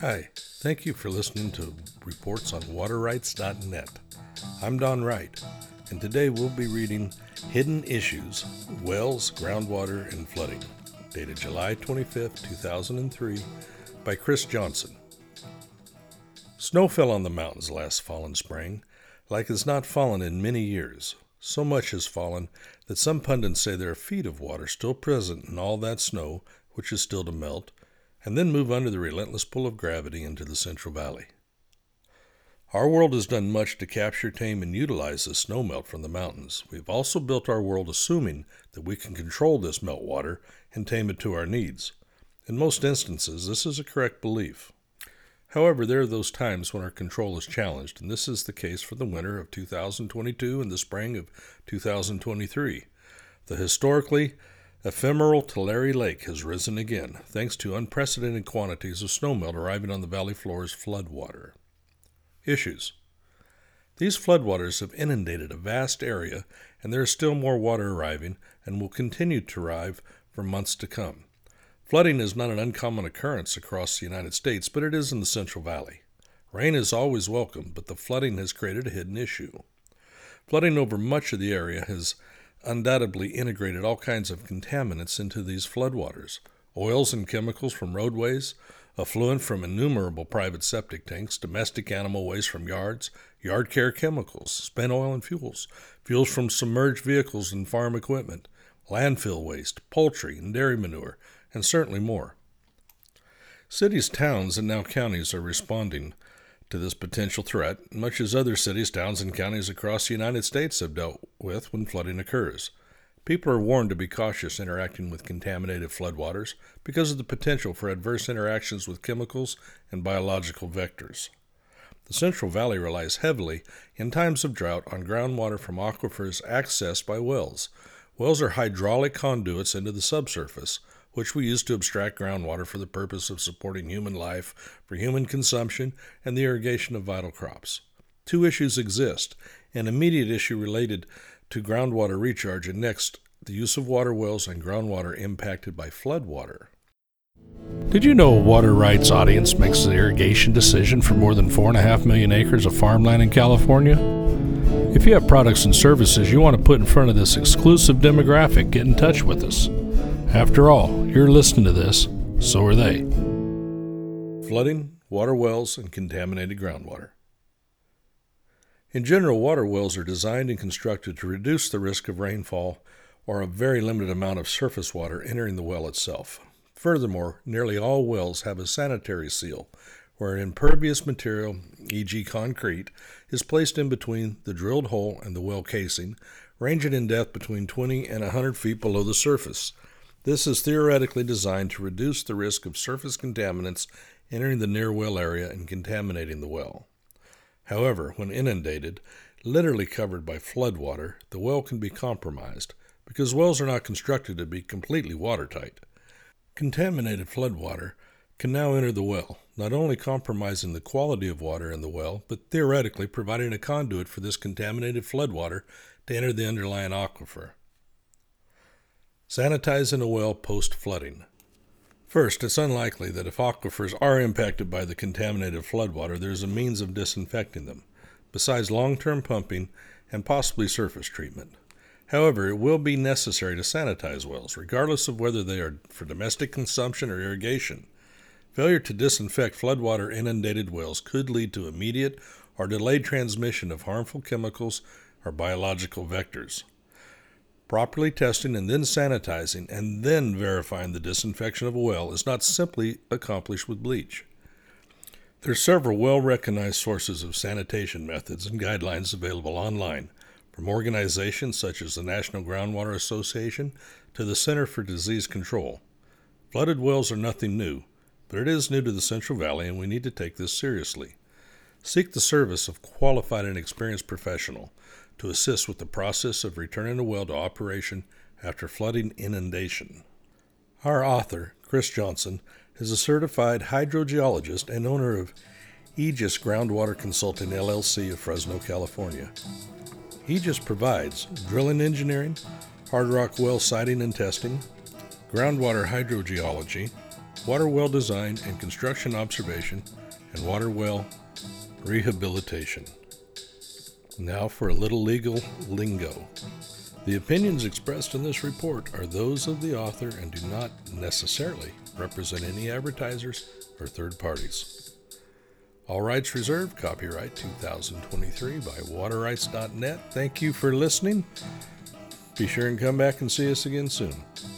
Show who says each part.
Speaker 1: Hi, thank you for listening to reports on waterrights.net. I'm Don Wright, and today we'll be reading Hidden Issues, Wells, Groundwater, and Flooding, dated July 25, 2003, by Chris Johnson. Snow fell on the mountains last fall and spring, like it's not fallen in many years. So much has fallen that some pundits say there are feet of water still present in all that snow, which is still to melt, and then move under the relentless pull of gravity into the Central Valley. Our world has done much to capture, tame, and utilize the snowmelt from the mountains. We've also built our world assuming that we can control this meltwater and tame it to our needs. In most instances, this is a correct belief. However, there are those times when our control is challenged, and this is the case for the winter of 2022 and the spring of 2023. The historically ephemeral Tulare Lake has risen again, thanks to unprecedented quantities of snowmelt arriving on the valley floor's floodwater. Issues. These floodwaters have inundated a vast area, and there is still more water arriving and will continue to arrive for months to come. Flooding is not an uncommon occurrence across the United States, but it is in the Central Valley. Rain is always welcome, but the flooding has created a hidden issue. Flooding over much of the area has undoubtedly integrated all kinds of contaminants into these floodwaters. Oils and chemicals from roadways, effluent from innumerable private septic tanks, domestic animal waste from yards, yard care chemicals, spent oil and fuels, fuels from submerged vehicles and farm equipment, landfill waste, poultry and dairy manure, and certainly more. Cities, towns, and now counties are responding to this potential threat, much as other cities, towns, and counties across the United States have dealt with when flooding occurs. People are warned to be cautious interacting with contaminated floodwaters because of the potential for adverse interactions with chemicals and biological vectors. The Central Valley relies heavily, in times of drought, on groundwater from aquifers accessed by wells. Wells are hydraulic conduits into the subsurface, which we use to abstract groundwater for the purpose of supporting human life, for human consumption, and the irrigation of vital crops. Two issues exist: an immediate issue related to groundwater recharge, and next, the use of water wells and groundwater impacted by floodwater. Did you know a water rights audience makes the irrigation decision for more than 4.5 million acres of farmland in California? If you have products and services you want to put in front of this exclusive demographic, get in touch with us. After all, you're listening to this, so are they. Flooding, water wells, and contaminated groundwater. In general, water wells are designed and constructed to reduce the risk of rainfall or a very limited amount of surface water entering the well itself. Furthermore, nearly all wells have a sanitary seal, where an impervious material, e.g. concrete, is placed in between the drilled hole and the well casing, ranging in depth between 20 and 100 feet below the surface. This is theoretically designed to reduce the risk of surface contaminants entering the near well area and contaminating the well. However, when inundated, literally covered by floodwater, the well can be compromised, because wells are not constructed to be completely watertight. Contaminated floodwater can now enter the well, not only compromising the quality of water in the well, but theoretically providing a conduit for this contaminated floodwater to enter the underlying aquifer. Sanitizing a well post-flooding. First, it's unlikely that if aquifers are impacted by the contaminated floodwater, there's a means of disinfecting them, besides long-term pumping and possibly surface treatment. However, it will be necessary to sanitize wells, regardless of whether they are for domestic consumption or irrigation. Failure to disinfect floodwater inundated wells could lead to immediate or delayed transmission of harmful chemicals or biological vectors. Properly testing and then sanitizing and then verifying the disinfection of a well is not simply accomplished with bleach. There are several well-recognized sources of sanitation methods and guidelines available online, from organizations such as the National Groundwater Association to the Center for Disease Control. Flooded wells are nothing new, but it is new to the Central Valley, and we need to take this seriously. Seek the service of qualified and experienced professional to assist with the process of returning a well to operation after flooding inundation. Our author, Chris Johnson, is a certified hydrogeologist and owner of Aegis Groundwater Consulting LLC of Fresno, California. Aegis provides drilling engineering, hard rock well siting and testing, groundwater hydrogeology, water well design and construction observation, and water well rehabilitation. Now for a little legal lingo. The opinions expressed in this report are those of the author and do not necessarily represent any advertisers or third parties. All rights reserved. Copyright 2023 by waterrights.net. Thank you for listening. Be sure and come back and see us again soon.